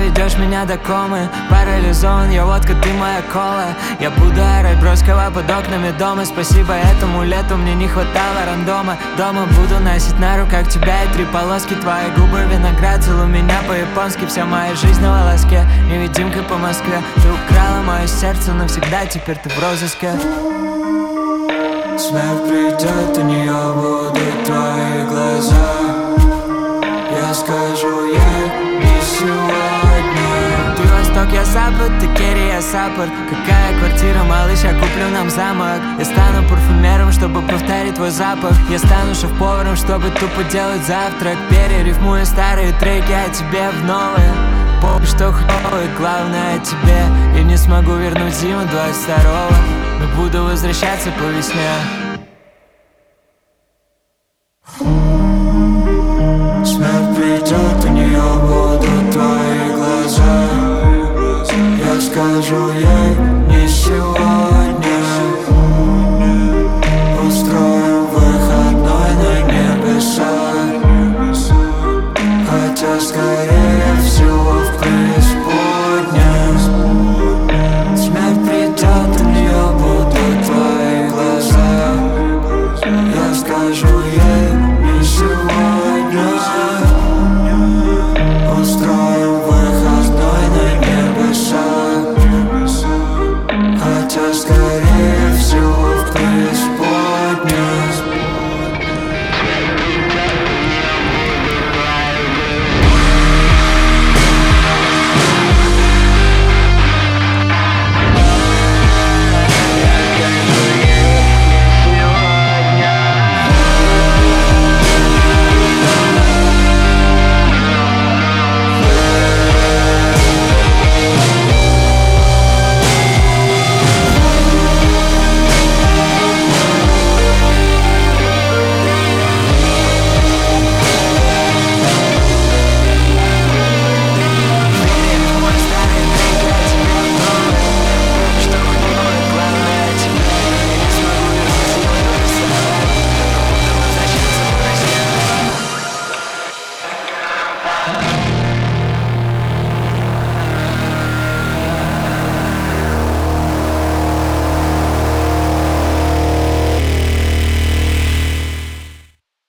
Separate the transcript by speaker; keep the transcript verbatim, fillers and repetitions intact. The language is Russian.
Speaker 1: доведешь меня до комы. Парализован я, водка, ты моя кола. Я буду орать Бродского под окнами дома. Спасибо этому лету мне не хватало рандома. Дома буду носить на руках тебя и три полоски. Твои губы виноград, целуй меня по-японски. Вся моя жизнь на волоске, невидимкой по Москве. Ты украла мое сердце навсегда, теперь ты в розыске. Смерть придет, у нее будут твои глаза. Я скажу ей не сегодня. Ты восток, я запад, ты керри, я саппорт. Какая квартира, малыш, я куплю нам замок. Я стану парфюмером, чтобы повторить твой запах. Я стану шеф-поваром, чтобы тупо делать завтрак. Перерифмую старые треки, а тебе в новые. Помни, что хуёвый, главное о тебе. И не смогу вернуть зиму двадцать второго, но буду возвращаться по весне. Смерть придет,